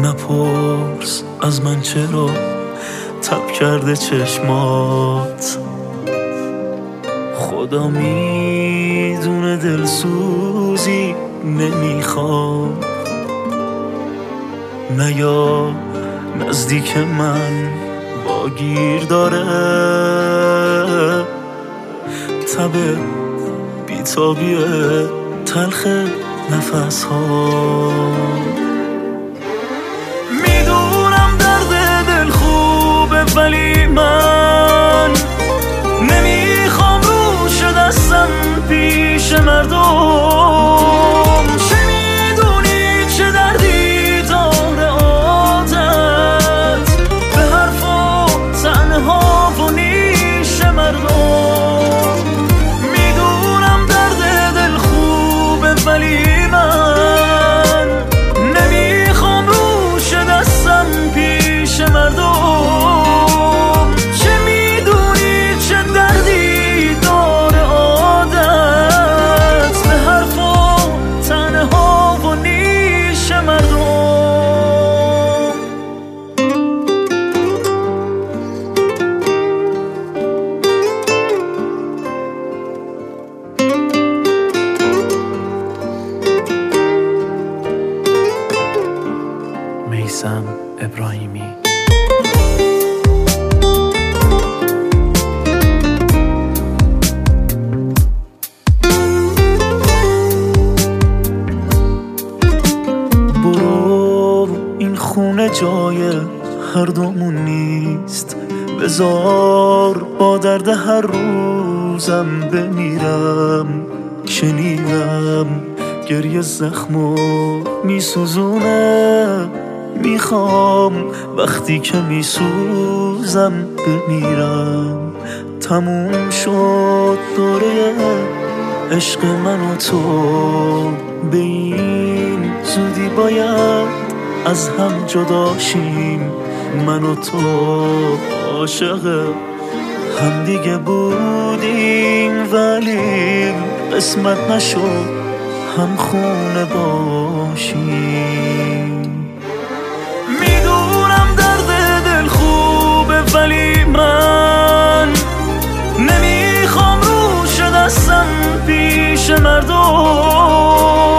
نپرس از من چرا تب کرده چشمات، خدا میدونه دلسوزی نمیخوام. نیا نزدیک من با گیر داره تب بیتابی تلخ نفس ها. میدونم درد دل خوبه ولی من نمیخوام روش دستم پیش مردم. چه میدونی چه دردی داره عادت به حرف و تنها و نیش مردم. میدونم درد دل خوبه ولی من نمیخوام روش دستم پیش مردم. میثم ابراهیمی. برو این خونه جای هر دومون نیست، بذار با درد هر روزم بمیرم. شنیدم گریه زخمو میسوزونه، میخوام وقتی که میسوزم بمیرم. تموم شد دوره عشق من و تو، به این زودی باید از هم جدا شیم. من و تو عاشق هم دیگه بودیم ولی قسمت نشد هم خونه باشیم. میدونم درد دل خوبه ولی من نمیخوام روش دستم پیش مردم.